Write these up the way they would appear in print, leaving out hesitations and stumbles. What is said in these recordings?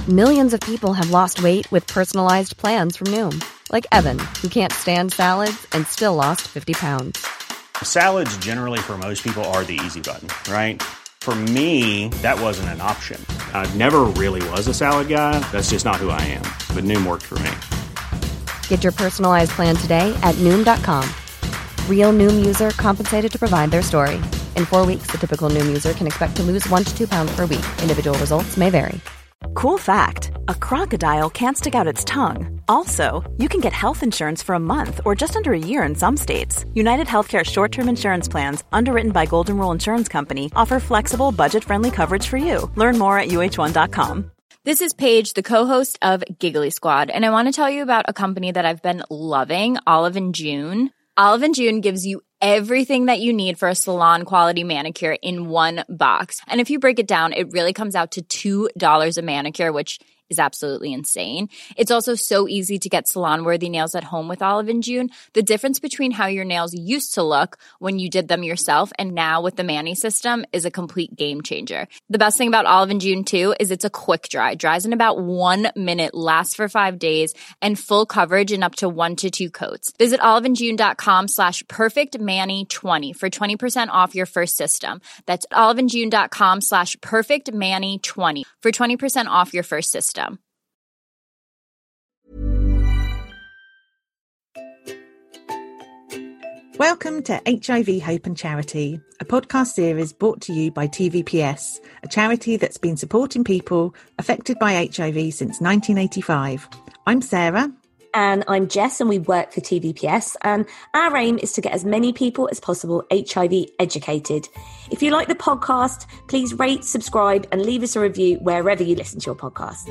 Millions of people have lost weight with personalized plans from Noom. Like Evan, who can't stand salads and still lost 50 pounds. Salads generally for most people are the easy button, right? For me, that wasn't an option. I never really was a salad guy. That's just not who I am. But Noom worked for me. Get your personalized plan today at Noom.com. Real Noom user compensated to provide their story. In 4 weeks, the typical Noom user can expect to lose 1 to 2 pounds per week. Individual results may vary. Cool fact, a crocodile can't stick out its tongue. Also, you can get health insurance for a month or just under a year in some states. United Healthcare short-term insurance plans, underwritten by Golden Rule Insurance Company, offer flexible, budget-friendly coverage for you. Learn more at UH1.com. This is Paige, the co-host of Giggly Squad, and I want to tell you about a company that I've been loving, Olive & June. Olive & June gives you everything that you need for a salon-quality manicure in one box. And if you break it down, it really comes out to $2 a manicure, which is absolutely insane. It's also so easy to get salon-worthy nails at home with Olive & June. The difference between how your nails used to look when you did them yourself and now with the Mani system is a complete game changer. The best thing about Olive & June, too, is it's a quick dry. Dries in about 1 minute, lasts for 5 days, and full coverage in up to 1 to 2 coats. Visit oliveandjune.com/perfectmani20 for 20% off your first system. That's oliveandjune.com/perfectmani20 for 20% off your first system. Welcome to HIV, Hope and Charity, a podcast series brought to you by TVPS, a charity that's been supporting people affected by HIV since 1985. I'm Sarah. And I'm Jess, and we work for TVPS, and our aim is to get as many people as possible HIV educated. If you like the podcast, please rate, subscribe, and leave us a review wherever you listen to your podcasts.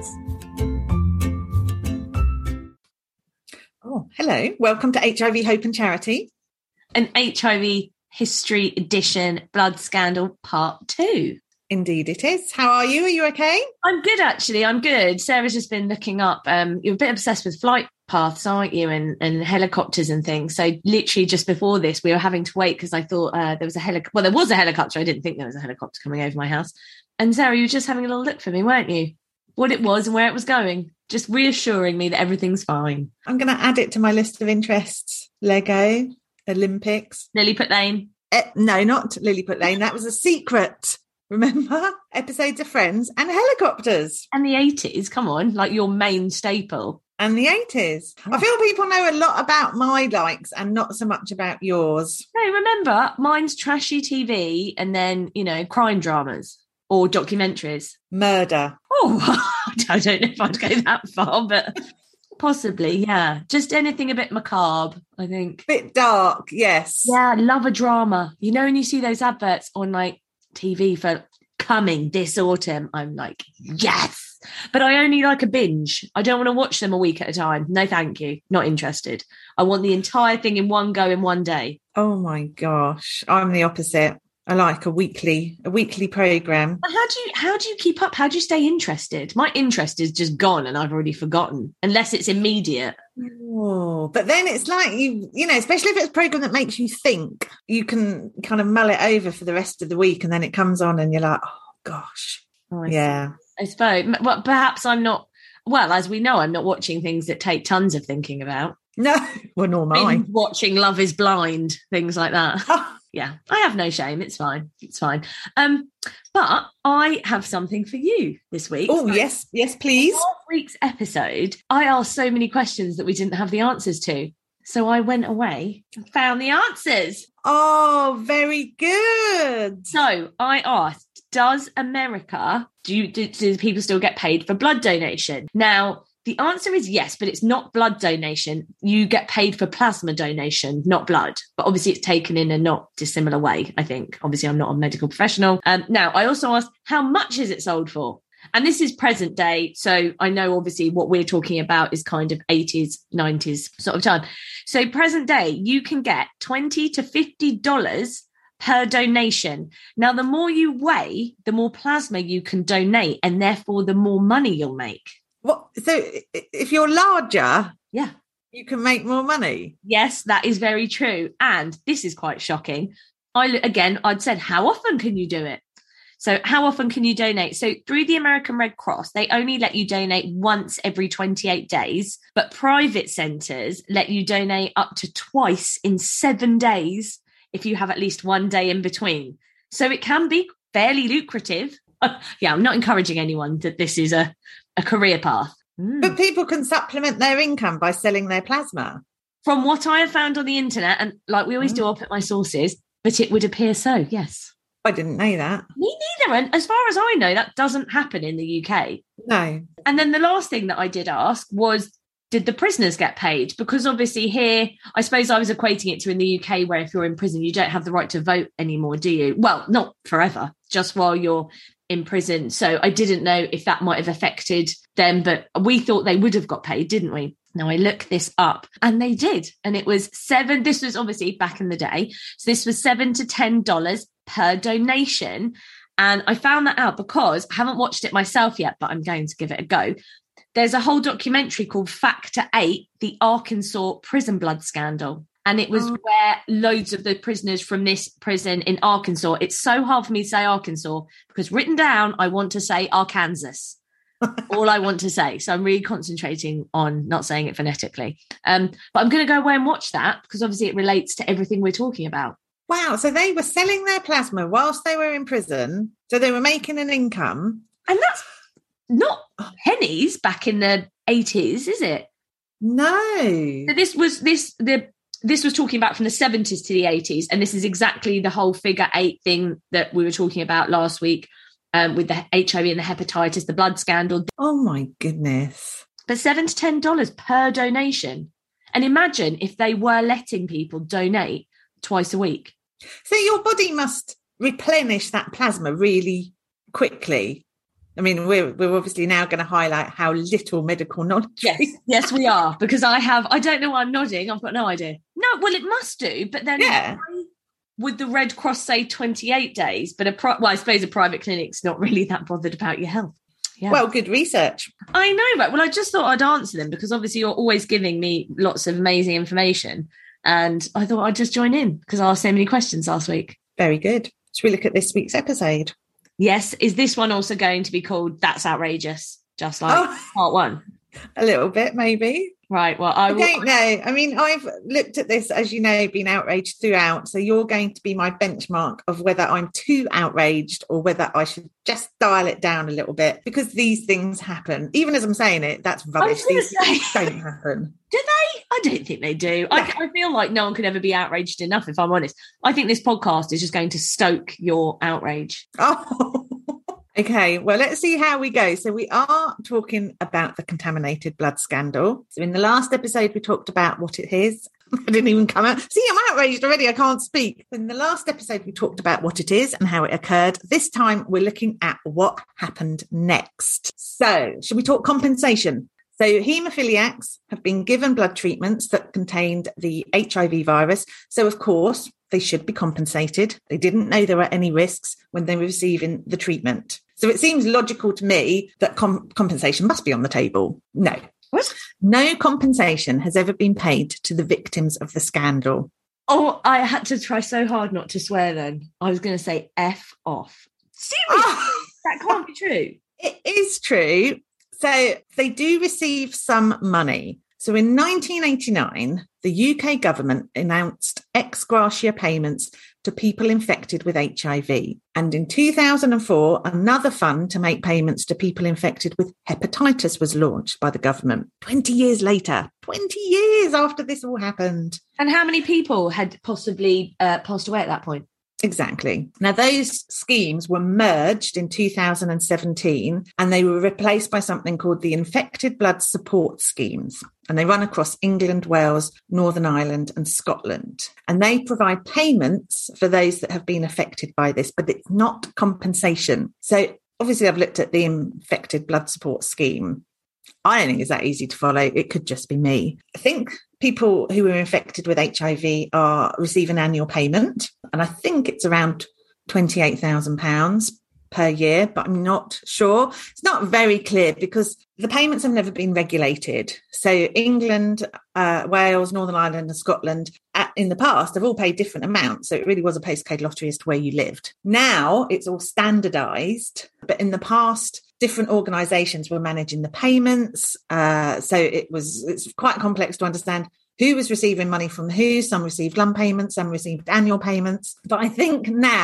Oh, hello. Welcome to HIV, Hope and Charity. An HIV History Edition Blood Scandal Part 2. Indeed it is. How are you? Are you okay? I'm good, actually. I'm good. Sarah's just been looking up. You're a bit obsessed with flight paths, aren't you? And helicopters and things. So literally just before this, we were having to wait because I thought there was a helicopter. Well, there was a helicopter. I didn't think there was a helicopter coming over my house. And Sarah, you were just having a little look for me, weren't you? What it was and where it was going. Just reassuring me that everything's fine. I'm going to add it to my list of interests. Lego, Olympics. Lilliput Lane? No, not Lilliput Lane. That was a secret. Remember? Episodes of Friends and helicopters. And the 80s, come on, like your main staple. And the 80s. I feel people know a lot about my likes and not so much about yours. No, remember, mine's trashy TV and then, crime dramas or documentaries. Murder. Oh, I don't know if I'd go that far, but possibly, yeah. Just anything a bit macabre, I think. Bit dark, yes. Yeah, I love a drama. When you see those adverts on TV for coming this autumn, I'm like, yes, but I only like a binge. I don't want to watch them a week at a time. No, thank you. Not interested. I want the entire thing in one go in one day. Oh my gosh, I'm the opposite. I like a weekly program. But how do you keep up? How do you stay interested? My interest is just gone and I've already forgotten, unless it's immediate. Oh, but then it's like especially if it's a program that makes you think, you can kind of mull it over for the rest of the week, and then it comes on and you're like, oh gosh. I suppose. Well, perhaps I'm not. Well, as we know, I'm not watching things that take tons of thinking about. No, well, nor mine. Watching Love is Blind, things like that. Yeah, I have no shame. It's fine. But I have something for you this week. Oh, yes, please. In last week's episode, I asked so many questions that we didn't have the answers to. So I went away and found the answers. Oh, very good. So I asked, does America, do people still get paid for blood donation? Now, the answer is yes, but it's not blood donation. You get paid for plasma donation, not blood. But obviously it's taken in a not dissimilar way, I think. Obviously, I'm not a medical professional. Now, I also asked, how much is it sold for? And this is present day. So I know, obviously, what we're talking about is kind of 80s, 90s sort of time. So present day, you can get $20 to $50 per donation. Now, the more you weigh, the more plasma you can donate, and therefore the more money you'll make. What? So if you're larger, yeah, you can make more money. Yes, that is very true. And this is quite shocking. I'd said, how often can you do it? So how often can you donate? So through the American Red Cross, they only let you donate once every 28 days, but private centres let you donate up to twice in 7 days if you have at least 1 day in between. So it can be fairly lucrative. Yeah, I'm not encouraging anyone that this is a career path. But people can supplement their income by selling their plasma. From what I have found on the internet, and like we always do, I'll put my sources, but it would appear so, yes. I didn't know that. Me neither. And as far as I know, that doesn't happen in the UK. No. And then the last thing that I did ask was, did the prisoners get paid? Because obviously here, I suppose I was equating it to in the UK, where if you're in prison, you don't have the right to vote anymore, do you? Well, not forever, just while you're in prison. So I didn't know if that might have affected them, but we thought they would have got paid, didn't we? Now I looked this up and they did. And it was this was obviously back in the day. So this was $7 to $10 per donation. And I found that out because I haven't watched it myself yet, but I'm going to give it a go. There's a whole documentary called Factor 8, the Arkansas prison blood scandal. And it was where loads of the prisoners from this prison in Arkansas, it's so hard for me to say Arkansas because written down, I want to say Arkansas. All I want to say. So I'm really concentrating on not saying it phonetically. But I'm going to go away and watch that because obviously it relates to everything we're talking about. Wow. So they were selling their plasma whilst they were in prison. So they were making an income. And that's not pennies back in the 80s, is it? No. So this was talking about from the 70s to the 80s. And this is exactly the whole figure 8 thing that we were talking about last week with the HIV and the hepatitis, the blood scandal. Oh, my goodness. But $7 to $10 per donation. And imagine if they were letting people donate twice a week. So your body must replenish that plasma really quickly. I mean, we're obviously now going to highlight how little medical knowledge. Yes, we are. Because I don't know why I'm nodding. I've got no idea. No, well, it must do. But then why would the Red Cross say 28 days? But I suppose a private clinic's not really that bothered about your health. Yeah. Well, good research. I know, right? Well, I just thought I'd answer them because obviously you're always giving me lots of amazing information. And I thought I'd just join in because I asked so many questions last week. Very good. Shall we look at this week's episode? Yes. Is this one also going to be called That's Outrageous? Just like part one? A little bit, maybe. Right. Well, I don't know. I mean, I've looked at this, as you know, been outraged throughout. So you're going to be my benchmark of whether I'm too outraged or whether I should just dial it down a little bit because these things happen. Even as I'm saying it, that's rubbish. These things don't happen. Do they? I don't think they do. Yeah. I feel like no one could ever be outraged enough, if I'm honest. I think this podcast is just going to stoke your outrage. Oh, okay, well, let's see how we go. So we are talking about the contaminated blood scandal. So in the last episode, we talked about what it is. I didn't even come out. See, I'm outraged already. I can't speak. In the last episode, we talked about what it is and how it occurred. This time, we're looking at what happened next. So should we talk compensation? So haemophiliacs have been given blood treatments that contained the HIV virus. So, of course, they should be compensated. They didn't know there were any risks when they were receiving the treatment. So it seems logical to me that compensation must be on the table. No. What? No compensation has ever been paid to the victims of the scandal. Oh, I had to try so hard not to swear then. I was going to say F off. Seriously? That can't be true. It is true. So they do receive some money. So in 1989, the UK government announced ex gratia payments to people infected with HIV. And in 2004, another fund to make payments to people infected with hepatitis was launched by the government. 20 years later, 20 years after this all happened. And how many people had possibly passed away at that point? Exactly. Now, those schemes were merged in 2017 and they were replaced by something called the Infected Blood Support Schemes. And they run across England, Wales, Northern Ireland and Scotland. And they provide payments for those that have been affected by this, but it's not compensation. So obviously I've looked at the Infected Blood Support Scheme. I don't think it's that easy to follow. It could just be me. I think people who are infected with HIV are receiving annual payment. And I think it's around £28,000. per year, but I'm not sure. It's not very clear because the payments have never been regulated. So England, Wales, Northern Ireland and Scotland in the past have all paid different amounts. So it really was a postcode lottery as to where you lived. Now it's all standardised, but in the past, different organisations were managing the payments. So it's quite complex to understand who was receiving money from who. Some received lump payments, some received annual payments. But I think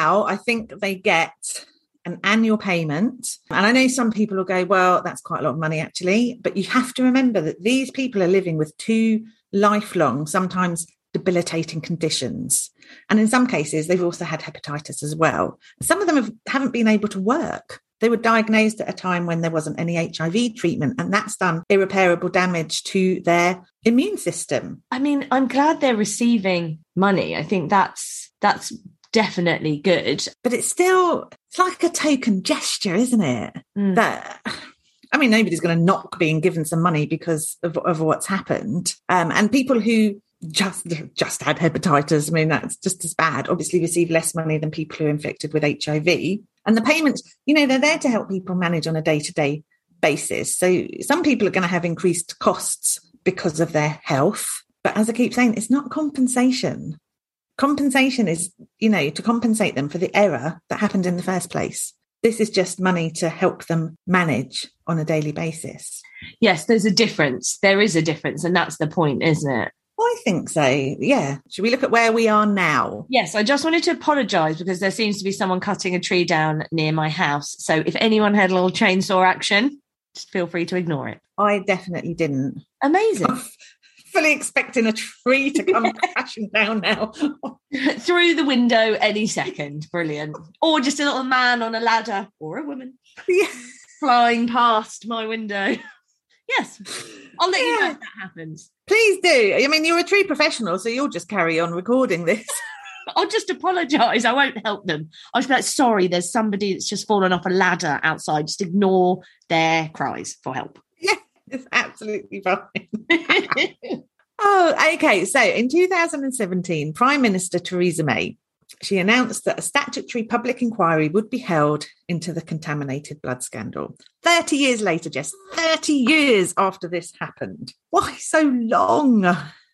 they get an annual payment. And I know some people will go, well, that's quite a lot of money actually. But you have to remember that these people are living with 2 lifelong, sometimes debilitating conditions. And in some cases, they've also had hepatitis as well. Some of them haven't been able to work. They were diagnosed at a time when there wasn't any HIV treatment, and that's done irreparable damage to their immune system. I mean, I'm glad they're receiving money. I think that's definitely good. But it's like a token gesture, isn't it? That, I mean, nobody's going to knock being given some money because of what's happened. And people who just had hepatitis, I mean, that's just as bad, obviously receive less money than people who are infected with HIV. And the payments, they're there to help people manage on a day-to-day basis. So some people are going to have increased costs because of their health. But as I keep saying, it's not compensation. Compensation is, to compensate them for the error that happened in the first place. This is just money to help them manage on a daily basis. Yes, there's a difference. There is a difference. And that's the point, isn't it? I think so, yeah. Should we look at where we are now? Yes, I just wanted to apologise because there seems to be someone cutting a tree down near my house. So if anyone had a little chainsaw action, just feel free to ignore it. I definitely didn't. Amazing. I'm fully expecting a tree to come crashing down now. Through the window any second. Brilliant. Or just a little man on a ladder or a woman flying past my window. Yes, I'll let you know if that happens. Please do. I mean, you're a tree professional, so you'll just carry on recording this. I'll just apologise. I won't help them. I'll just be like, sorry, there's somebody that's just fallen off a ladder outside. Just ignore their cries for help. Yeah, it's absolutely fine. Oh, okay. So in 2017, Prime Minister Theresa May, she announced that a statutory public inquiry would be held into the contaminated blood scandal. 30 years later, Jess, 30 years after this happened. Why so long?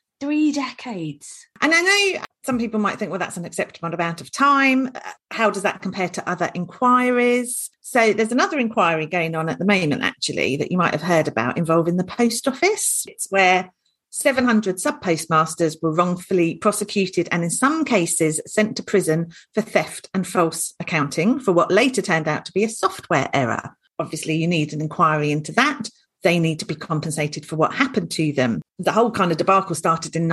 3 decades. And I know some people might think, well, that's an acceptable amount of time. How does that compare to other inquiries? So there's another inquiry going on at the moment, actually, that you might have heard about involving the post office. It's where 700 sub-postmasters were wrongfully prosecuted and in some cases sent to prison for theft and false accounting for what later turned out to be a software error. Obviously, you need an inquiry into that. They need to be compensated for what happened to them. The whole kind of debacle started in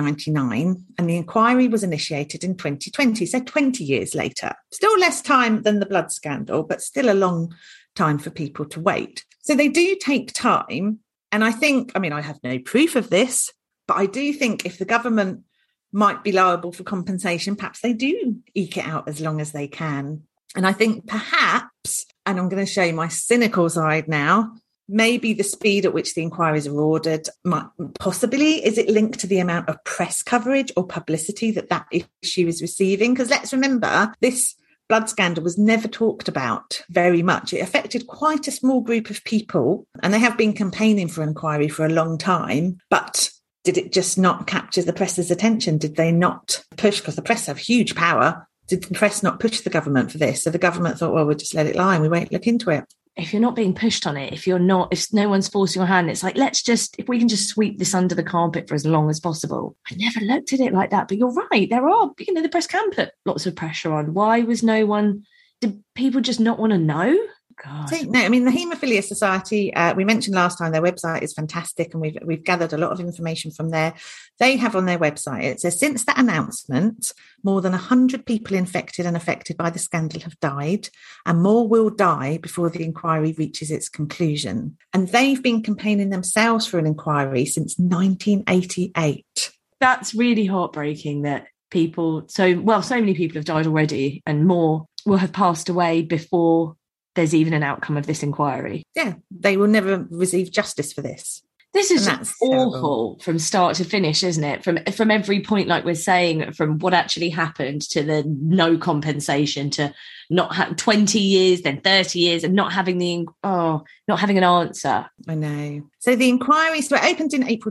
1999 and the inquiry was initiated in 2020, so 20 years later. Still less time than the blood scandal, but still a long time for people to wait. So they do take time. And I think, I have no proof of this, but I do think if the government might be liable for compensation, perhaps they do eke it out as long as they can. And I think perhaps, and I'm going to show you my cynical side now, maybe the speed at which the inquiries are ordered, possibly, is it linked to the amount of press coverage or publicity that issue is receiving? Because let's remember, this blood scandal was never talked about very much. It affected quite a small group of people, and they have been campaigning for an inquiry for a long time. But did it just not capture the press's attention? Did they not push? Because the press have huge power. Did the press not push the government for this? So the government thought, well, we'll just let it lie and we won't look into it. If you're not being pushed on it, if no one's forcing your hand, it's like, if we can just sweep this under the carpet for as long as possible. I never looked at it like that, but you're right. There are, the press can put lots of pressure on. Why was did people just not want to know? God. So, no, the Haemophilia Society, we mentioned last time, their website is fantastic and we've gathered a lot of information from there. They have on their website, it says, since that announcement, more than 100 people infected and affected by the scandal have died and more will die before the inquiry reaches its conclusion. And they've been campaigning themselves for an inquiry since 1988. That's really heartbreaking that so many people have died already and more will have passed away before there's even an outcome of this inquiry. Yeah, they will never receive justice for this. This is awful from start to finish, isn't it? From every point, like we're saying, from what actually happened to the no compensation to not 20 years, then 30 years, and not having not having an answer. I know. So the inquiry, so it opened in April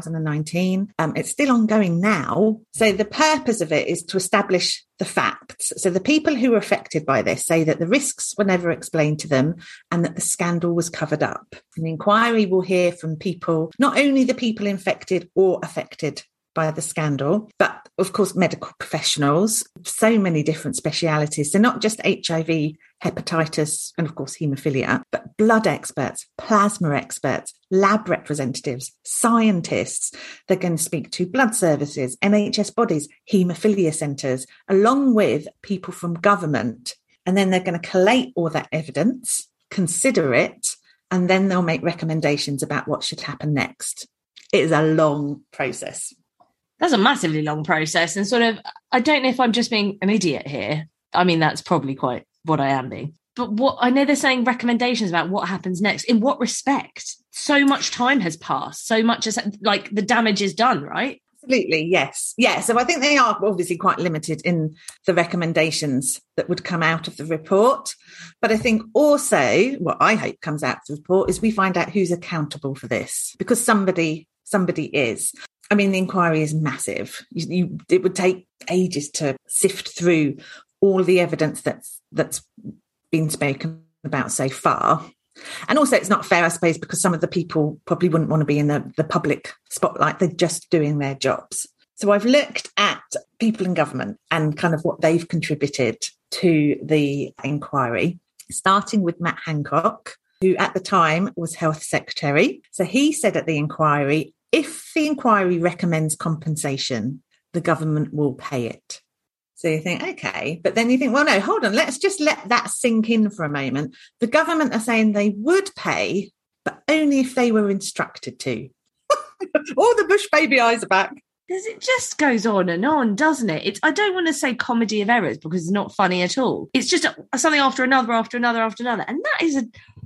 2019. It's still ongoing now. So the purpose of it is to establish the facts. So the people who were affected by this say that the risks were never explained to them and that the scandal was covered up. And the inquiry will hear from people, not only the people infected or affected by the scandal, but of course medical professionals, so many different specialities. So not just HIV, hepatitis, and of course haemophilia, but blood experts, plasma experts, lab representatives, scientists. They're going to speak to blood services, NHS bodies, haemophilia centres, along with people from government. And then they're going to collate all that evidence, consider it, and then they'll make recommendations about what should happen next. It is a long process. That's a massively long process. And sort of, I don't know if I'm just being an idiot here. I mean, that's probably quite what I am being. But what I know they're saying recommendations about what happens next. In what respect? So much time has passed. So much as like the damage is done, right? Absolutely, yes. Yeah, so I think they are obviously quite limited in the recommendations that would come out of the report. But I think also what I hope comes out of the report is we find out who's accountable for this, because somebody is. I mean, the inquiry is massive. It would take ages to sift through all the evidence that's been spoken about so far. And also it's not fair, I suppose, because some of the people probably wouldn't want to be in the public spotlight. They're just doing their jobs. So I've looked at people in government and kind of what they've contributed to the inquiry, starting with Matt Hancock, who at the time was Health Secretary. So he said at the inquiry, if the inquiry recommends compensation, the government will pay it. So you think, okay, but then you think, well, no, hold on, let's just let that sink in for a moment. The government are saying they would pay, but only if they were instructed to. All the Bush baby eyes are back. Because it just goes on, doesn't it? I don't want to say comedy of errors because it's not funny at all. It's just something after another. And that is a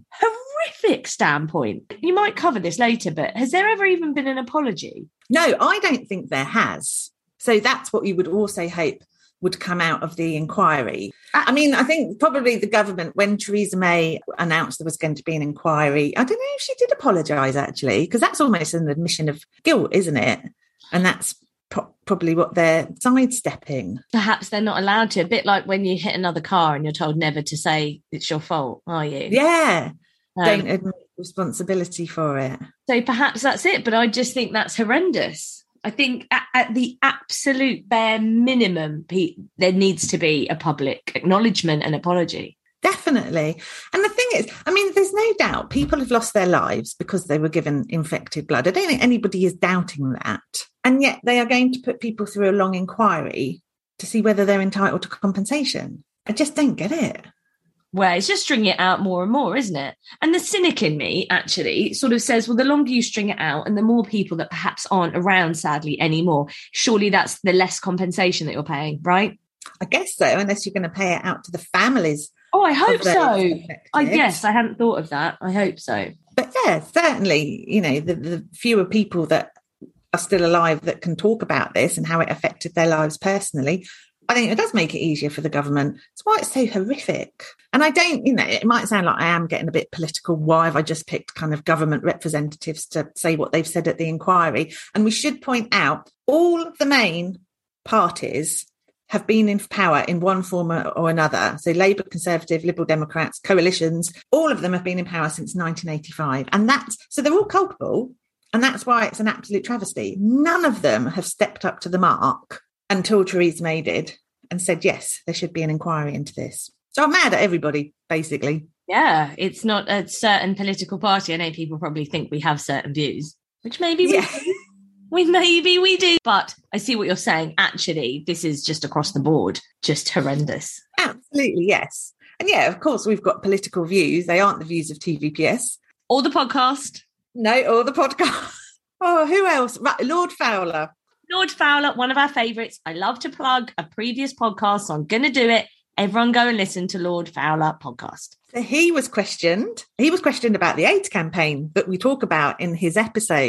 horrific standpoint. You might cover this later, but has there ever even been an apology? No, I don't think there has. So that's what you would also hope would come out of the inquiry. I mean, I think probably the government, when Theresa May announced there was going to be an inquiry, I don't know if she did apologise, actually, because that's almost an admission of guilt, isn't it? And that's probably what they're sidestepping. Perhaps they're not allowed to. A bit like when you hit another car and you're told never to say it's your fault, are you? Yeah. Don't admit responsibility for it. So perhaps that's it. But I just think that's horrendous. I think at the absolute bare minimum, there needs to be a public acknowledgement and apology. Definitely. And the thing is, I mean, there's no doubt people have lost their lives because they were given infected blood. I don't think anybody is doubting that. And yet they are going to put people through a long inquiry to see whether they're entitled to compensation. I just don't get it. Well, it's just stringing it out more and more, isn't it? And the cynic in me actually sort of says, well, the longer you string it out and the more people that perhaps aren't around, sadly, anymore, surely that's the less compensation that you're paying, right? I guess so, unless you're going to pay it out to the families. Oh, I hope so. I guess I hadn't thought of that. I hope so. But yeah, certainly, you know, the fewer people that are still alive that can talk about this and how it affected their lives personally, I think it does make it easier for the government. It's why it's so horrific. And I don't, you know, it might sound like I am getting a bit political. Why have I just picked kind of government representatives to say what they've said at the inquiry? And we should point out all of the main parties have been in power in one form or another. So Labour, Conservative, Liberal Democrats, coalitions, all of them have been in power since 1985. And so they're all culpable. And that's why it's an absolute travesty. None of them have stepped up to the mark until Theresa May did and said, yes, there should be an inquiry into this. So I'm mad at everybody, basically. Yeah, it's not a certain political party. I know people probably think we have certain views, which maybe we do. Maybe we do. But I see what you're saying. Actually, this is just across the board, just horrendous. Absolutely, yes. And yeah, of course, we've got political views. They aren't the views of TVPS. Or the podcast. No, or the podcast. Oh, who else? Right, Lord Fowler. Lord Fowler, one of our favourites. I love to plug a previous podcast, so I'm going to do it. Everyone go and listen to Lord Fowler podcast. So he was questioned. He was questioned about the AIDS campaign that we talk about in his episode.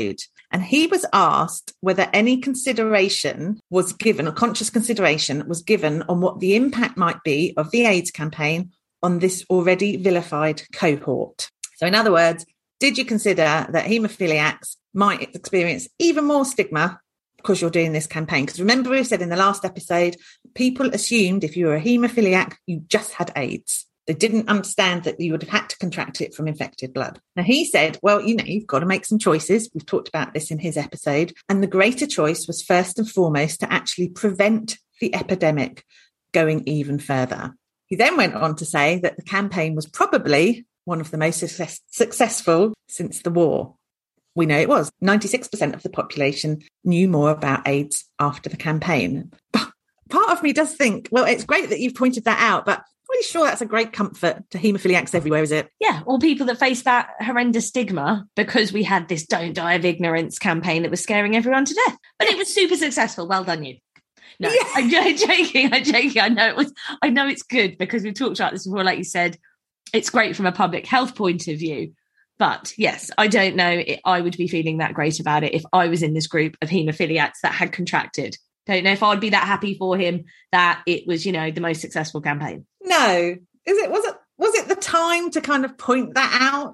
And he was asked whether any consideration was given, or conscious consideration was given, on what the impact might be of the AIDS campaign on this already vilified cohort. So in other words, did you consider that haemophiliacs might experience even more stigma because you're doing this campaign? Because remember, we said in the last episode, people assumed if you were a haemophiliac, you just had AIDS. They didn't understand that you would have had to contract it from infected blood. Now, he said, well, you've got to make some choices. We've talked about this in his episode. And the greater choice was first and foremost to actually prevent the epidemic going even further. He then went on to say that the campaign was probably one of the most successful since the war. We know it was. 96% of the population knew more about AIDS after the campaign. But part of me does think, well, it's great that you've pointed that out, but I'm really sure that's a great comfort to haemophiliacs everywhere, is it? Yeah, or people that face that horrendous stigma because we had this Don't Die of Ignorance campaign that was scaring everyone to death. But it was super successful. Well done, you. No, yeah. I'm joking. I know it's good because we've talked about this before. Like you said, it's great from a public health point of view. But yes, I don't know. I would be feeling that great about it if I was in this group of haemophiliacs that had contracted. Don't know if I'd be that happy for him that it was, the most successful campaign. No. Was it the time to kind of point that out?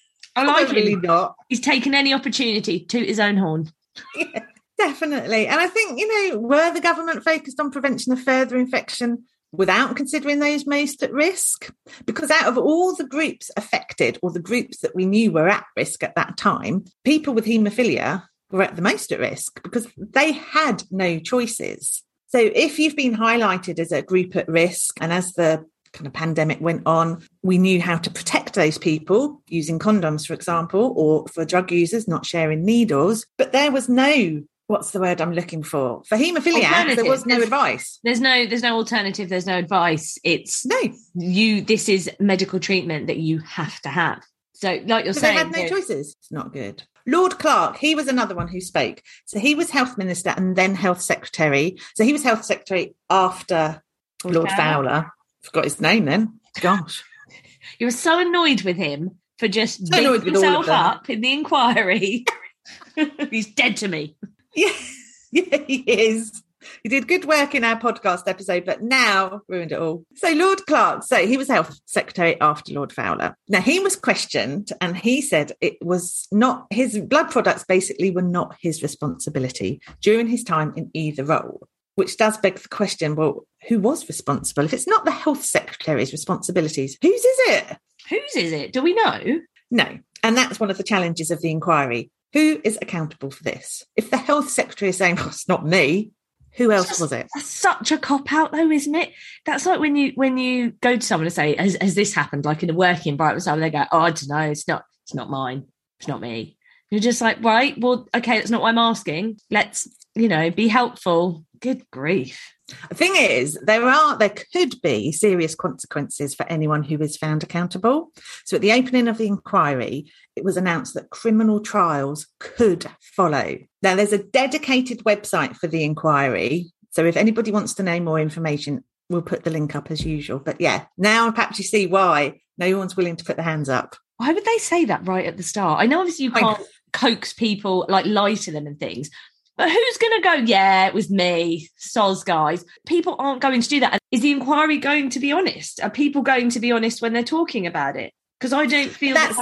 I like Probably him. Not. He's taken any opportunity to toot his own horn. Yeah, definitely. And I think, were the government focused on prevention of further infection without considering those most at risk? Because out of all the groups affected, or the groups that we knew were at risk at that time, people with haemophilia were at the most at risk because they had no choices. So if you've been highlighted as a group at risk, and as the kind of pandemic went on, we knew how to protect those people using condoms, for example, or for drug users not sharing needles, but there was no, what's the word I'm looking for? For haemophiliacs, there was no advice. There's no alternative. There's no advice. It's this is medical treatment that you have to have. So like you're saying, they had no choices. It's not good. Lord Clark, he was another one who spoke. So he was health minister and then health secretary. So he was health secretary after Lord Fowler. Forgot his name then. Gosh. You were so annoyed with him for just beating himself up in the inquiry. He's dead to me. Yeah, he is. He did good work in our podcast episode, but now ruined it all. So Lord Clark, he was health secretary after Lord Fowler. Now he was questioned and he said it was not, his blood products basically were not his responsibility during his time in either role, which does beg the question, well, who was responsible? If it's not the health secretary's responsibilities, whose is it? Whose is it? Do we know? No. And that's one of the challenges of the inquiry. Who is accountable for this? If the health secretary is saying, well, it's not me, who else was it? That's such a cop-out, though, isn't it? That's like when you go to someone and say, has this happened? Like in a working environment, they go, oh, I don't know, it's not mine. It's not me. You're just like, right, well, okay, that's not what I'm asking. Let's, be helpful. Good grief. The thing is, there could be serious consequences for anyone who is found accountable. So at the opening of the inquiry, it was announced that criminal trials could follow. Now, there's a dedicated website for the inquiry. So if anybody wants to know more information, we'll put the link up as usual. But yeah, now perhaps you see why no one's willing to put their hands up. Why would they say that right at the start? I know obviously you can't coax people, like lie to them and things. But who's going to go, yeah, it was me, soz guys? People aren't going to do that. Is the inquiry going to be honest? Are people going to be honest when they're talking about it? Because I don't feel that's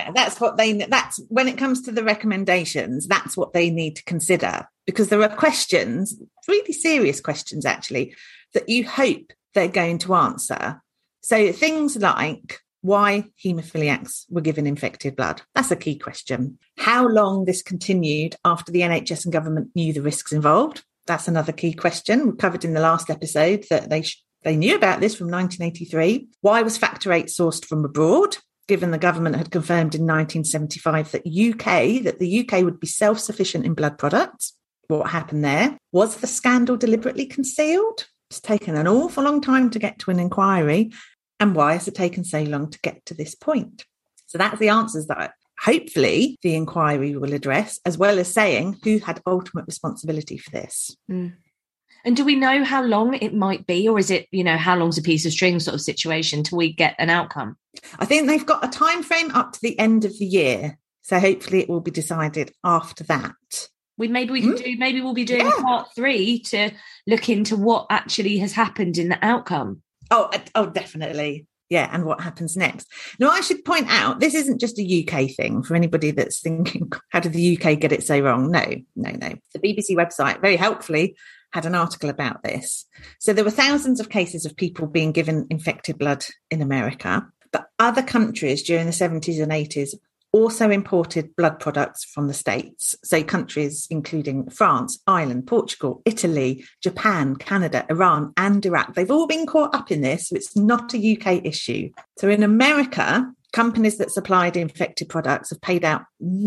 when it comes to the recommendations, that's what they need to consider. Because there are questions, really serious questions actually, that you hope they're going to answer. So things like why haemophiliacs were given infected blood. That's a key question. How long this continued after the NHS and government knew the risks involved. That's another key question. We covered in the last episode that they knew about this from 1983. Why was Factor VIII sourced from abroad, given the government had confirmed in 1975 that the UK would be self-sufficient in blood products? What happened there? Was the scandal deliberately concealed? It's taken an awful long time to get to an inquiry. And why has it taken so long to get to this point? So that's the answers that hopefully the inquiry will address, as well as saying who had ultimate responsibility for this. Mm. And do we know how long it might be? Or is it, how long's a piece of string sort of situation till we get an outcome? I think they've got a time frame up to the end of the year So hopefully it will be decided after that. Maybe we'll be doing part 3 to look into what actually has happened in the outcome. Oh, definitely. Yeah, and what happens next. Now, I should point out, this isn't just a UK thing for anybody that's thinking, how did the UK get it so wrong? No. The BBC website very helpfully had an article about this. So there were thousands of cases of people being given infected blood in America, but other countries during the 70s and 80s also imported blood products from the States. So countries including France, Ireland, Portugal, Italy, Japan, Canada, Iran, and Iraq. They've all been caught up in this, so it's not a UK issue. So in America, companies that supplied infected products have paid out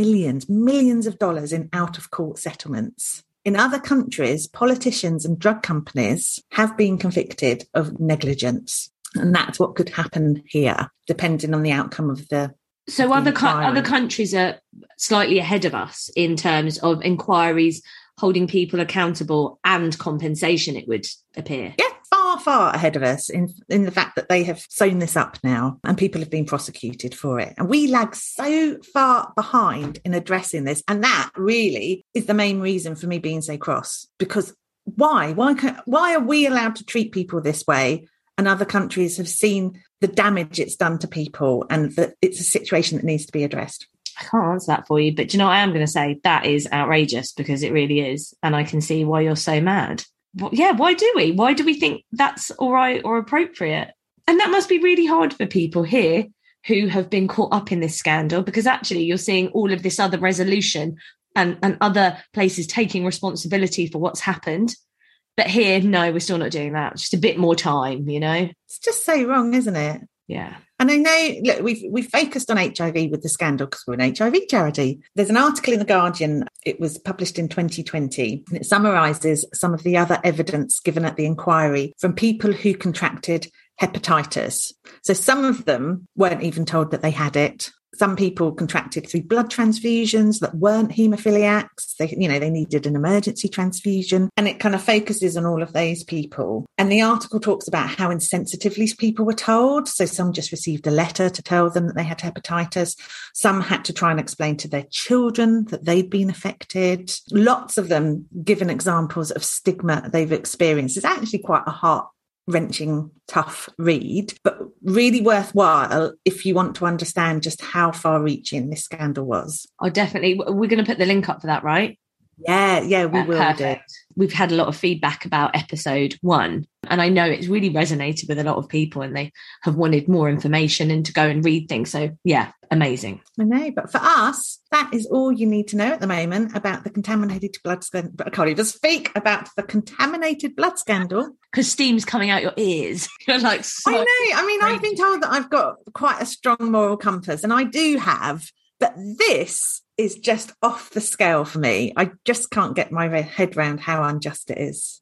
millions of dollars in out-of-court settlements. In other countries, politicians and drug companies have been convicted of negligence. And that's what could happen here, depending on the outcome of the So other countries are slightly ahead of us in terms of inquiries, holding people accountable and compensation, it would appear. Yeah, far ahead of us in the fact that they have sewn this up now and people have been prosecuted for it. And we lag so far behind in addressing this. And that really is the main reason for me being so cross. Because why? Why are we allowed to treat people this way? And other countries have seen the damage it's done to people and that it's a situation that needs to be addressed. I can't answer that for you, but do you know what I am going to say? That is outrageous, because it really is. And I can see why you're so mad. Well, yeah, why do we? Why do we think that's all right or appropriate? And that must be really hard for people here who have been caught up in this scandal, because actually you're seeing all of this other resolution and other places taking responsibility for what's happened. But here, no, we're still not doing that. Just a bit more time, you know? It's just so wrong, isn't it? Yeah. And I know, look, we've focused on HIV with the scandal because we're an HIV charity. There's an article in The Guardian. It was published in 2020, and it summarises some of the other evidence given at the inquiry from people who contracted hepatitis. So some of them weren't even told that they had it. Some people contracted through blood transfusions that weren't haemophiliacs. They needed an emergency transfusion. And it kind of focuses on all of those people. And the article talks about how insensitively people were told. So some just received a letter to tell them that they had hepatitis. Some had to try and explain to their children that they'd been affected. Lots of them given examples of stigma they've experienced. It's actually quite a heart-wrenching, tough read, but really worthwhile if you want to understand just how far-reaching this scandal was. Oh, definitely. We're going to put the link up for that, right? Yeah, we will do. We've had a lot of feedback about episode 1, and I know it's really resonated with a lot of people, and they have wanted more information and to go and read things. So yeah, amazing. I know, but for us, that is all you need to know at the moment about the contaminated blood scandal. I can't even speak about the contaminated blood scandal. Because steam's coming out your ears. You're like, so I know. I mean, I've been told that I've got quite a strong moral compass, and I do have, but this is just off the scale for me. I just can't get my head around how unjust it is.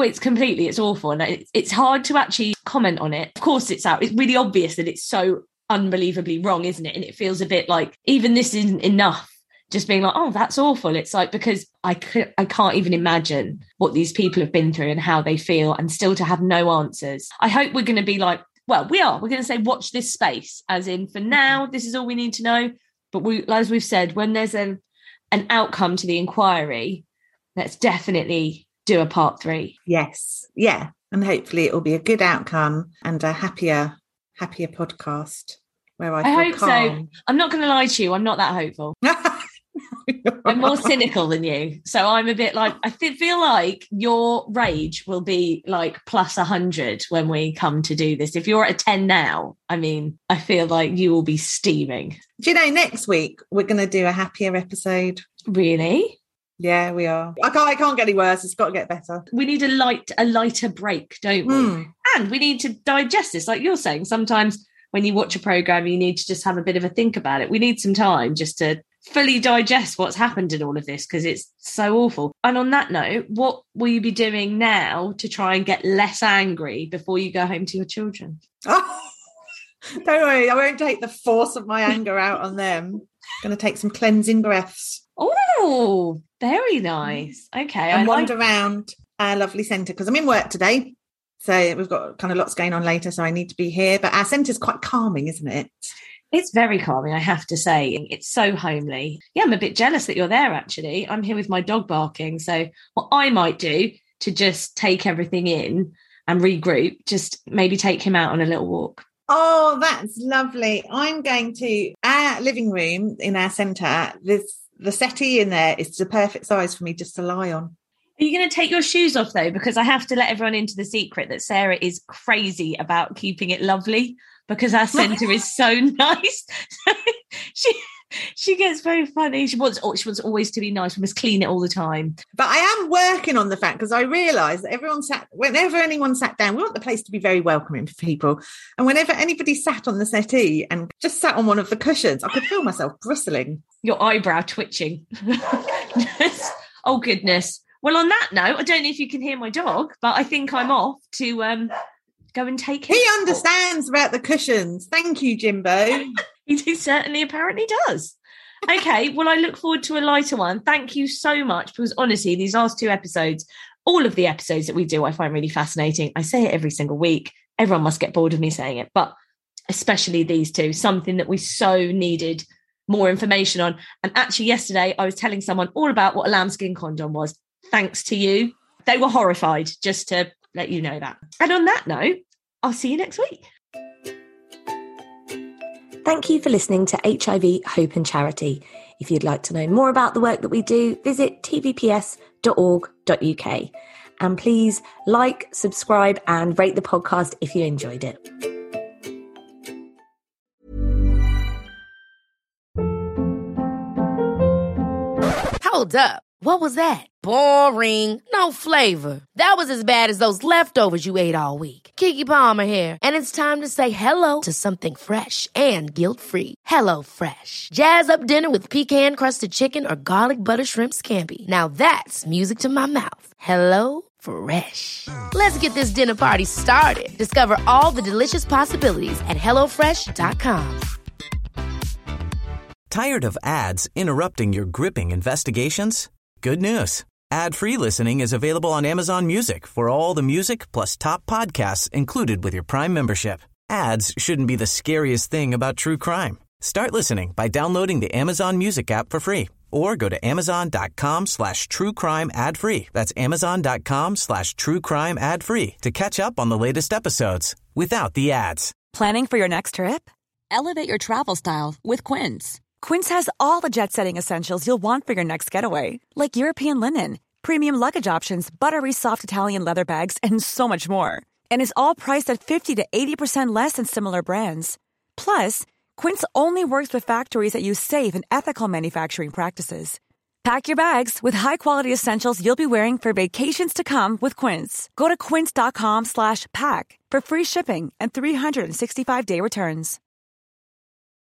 It's awful. And it's hard to actually comment on it. Of course, it's really obvious that it's so unbelievably wrong, isn't it? And it feels a bit like even this isn't enough. Just being like, oh, that's awful. It's like, because I can't even imagine what these people have been through and how they feel, and still to have no answers. I hope we're going to be like, well, we're going to say, watch this space, as in for now, this is all we need to know. But as we've said, when there's an outcome to the inquiry, let's definitely do a part 3. Yes. Yeah. And hopefully it will be a good outcome and a happier podcast where I hope calm. So. I'm not going to lie to you. I'm not that hopeful. I'm more cynical than you. So I'm a bit like, I feel like your rage will be like plus 100 when we come to do this. If you're at a 10 now, I mean, I feel like you will be steaming. Do you know, next week we're going to do a happier episode. Really? Yeah, we are. I can't get any worse. It's got to get better. We need a lighter break, don't we? And we need to digest this. Like you're saying, sometimes when you watch a programme, you need to just have a bit of a think about it. We need some time just to fully digest what's happened in all of this, because it's so awful. And on that note, what will you be doing now to try and get less angry before you go home to your children? Oh, don't worry, I won't take the force of my anger out on them. I'm going to take some cleansing breaths. Oh, very nice. Okay. And wander around our lovely centre, because I'm in work today. So we've got kind of lots going on later, so I need to be here. But our centre's quite calming, isn't it? It's very calming, I have to say. It's so homely. Yeah, I'm a bit jealous that you're there, actually. I'm here with my dog barking. So what I might do to just take everything in and regroup, just maybe take him out on a little walk. Oh, that's lovely. I'm going to our living room in our centre. The settee in there is the perfect size for me just to lie on. Are you going to take your shoes off, though? Because I have to let everyone into the secret that Sarah is crazy about keeping it lovely because our centre is so nice. She gets very funny. She wants always to be nice. We must clean it all the time. But I am working on the fact, because I realise that whenever anyone sat down, we want the place to be very welcoming for people. And whenever anybody sat on the settee and just sat on one of the cushions, I could feel myself bristling. Your eyebrow twitching. Oh, goodness. Well, on that note, I don't know if you can hear my dog, but I think I'm off to go and take him. He understands about the cushions. Thank you, Jimbo. He certainly apparently does. Okay, well, I look forward to a lighter one. Thank you so much, because honestly, these last 2 episodes, all of the episodes that we do, I find really fascinating. I say it every single week. Everyone must get bored of me saying it, but especially these 2, something that we so needed more information on. And actually yesterday, I was telling someone all about what a lambskin condom was. Thanks to you. They were horrified, just to let you know that. And on that note, I'll see you next week. Thank you for listening to HIV, Hope and Charity. If you'd like to know more about the work that we do, visit tvps.org.uk. And please like, subscribe and rate the podcast if you enjoyed it. Hold up. What was that? Boring. No flavor. That was as bad as those leftovers you ate all week. Keke Palmer here. And it's time to say hello to something fresh and guilt-free. Hello Fresh. Jazz up dinner with pecan-crusted chicken or garlic butter shrimp scampi. Now that's music to my mouth. Hello Fresh. Let's get this dinner party started. Discover all the delicious possibilities at HelloFresh.com. Tired of ads interrupting your gripping investigations? Good news. Ad-free listening is available on Amazon Music for all the music plus top podcasts included with your Prime membership. Ads shouldn't be the scariest thing about true crime. Start listening by downloading the Amazon Music app for free or go to amazon.com/truecrime ad-free. That's amazon.com/truecrime ad-free to catch up on the latest episodes without the ads. Planning for your next trip? Elevate your travel style with Quince. Quince has all the jet-setting essentials you'll want for your next getaway, like European linen, premium luggage options, buttery soft Italian leather bags, and so much more. And is all priced at 50 to 80% less than similar brands. Plus, Quince only works with factories that use safe and ethical manufacturing practices. Pack your bags with high-quality essentials you'll be wearing for vacations to come with Quince. Go to quince.com/pack for free shipping and 365-day returns.